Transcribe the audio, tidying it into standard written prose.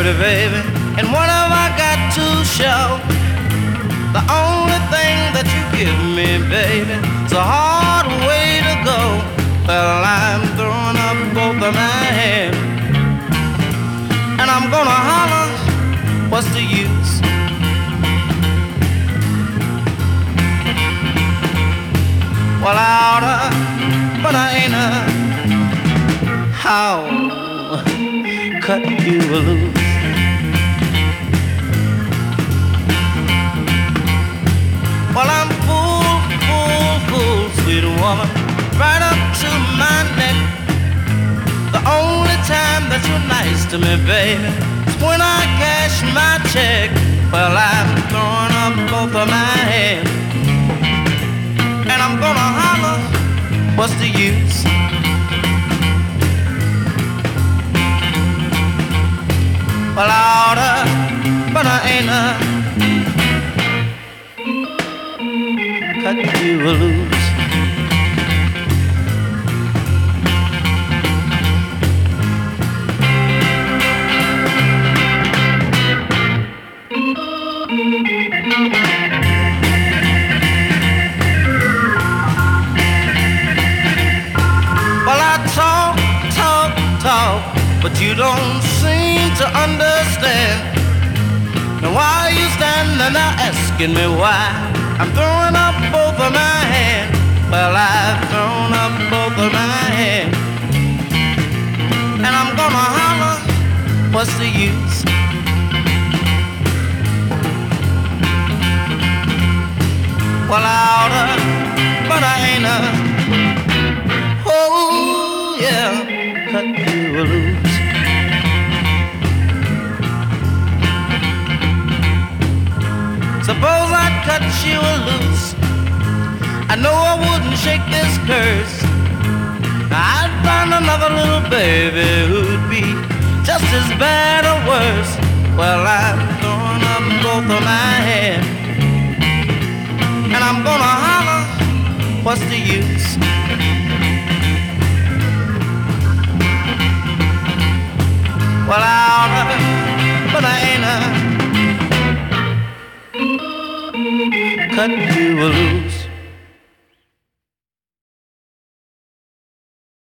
baby, baby. And what have I got to show? The only thing that you give me, baby, it's a hard way to go. Well, I'm throwing up both of my hands, and I'm gonna holler, what's the use? Well, I oughta, but I ain't how cut you loose. Well, I'm full, sweet woman, right up to my neck. The only time that you're nice to me, baby, is when I cash my check. Well, I'm throwing up both of my hands, and I'm gonna holler, what's the use? Well, I oughta, but I ain't cut you loose. Well, I talk, but you don't seem to understand. Now why are you standing there asking me why I'm throwing up both of my hands? Well, I've thrown up both of my hands, and I'm gonna holler, what's the use? Well, I oughta, but I ain't oh yeah, cut you loose. Suppose I'd cut you loose, I know I wouldn't shake this curse. I'd find another little baby who'd be just as bad or worse. Well, I'm throwing up both of my hands, and I'm gonna holler, what's the use? Well, I oughta, but I ain't cut you loose.